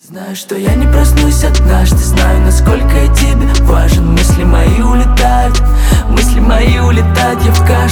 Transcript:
Знаю, что я не проснусь однажды, знаю, насколько я тебе важен. Мысли мои улетают, я в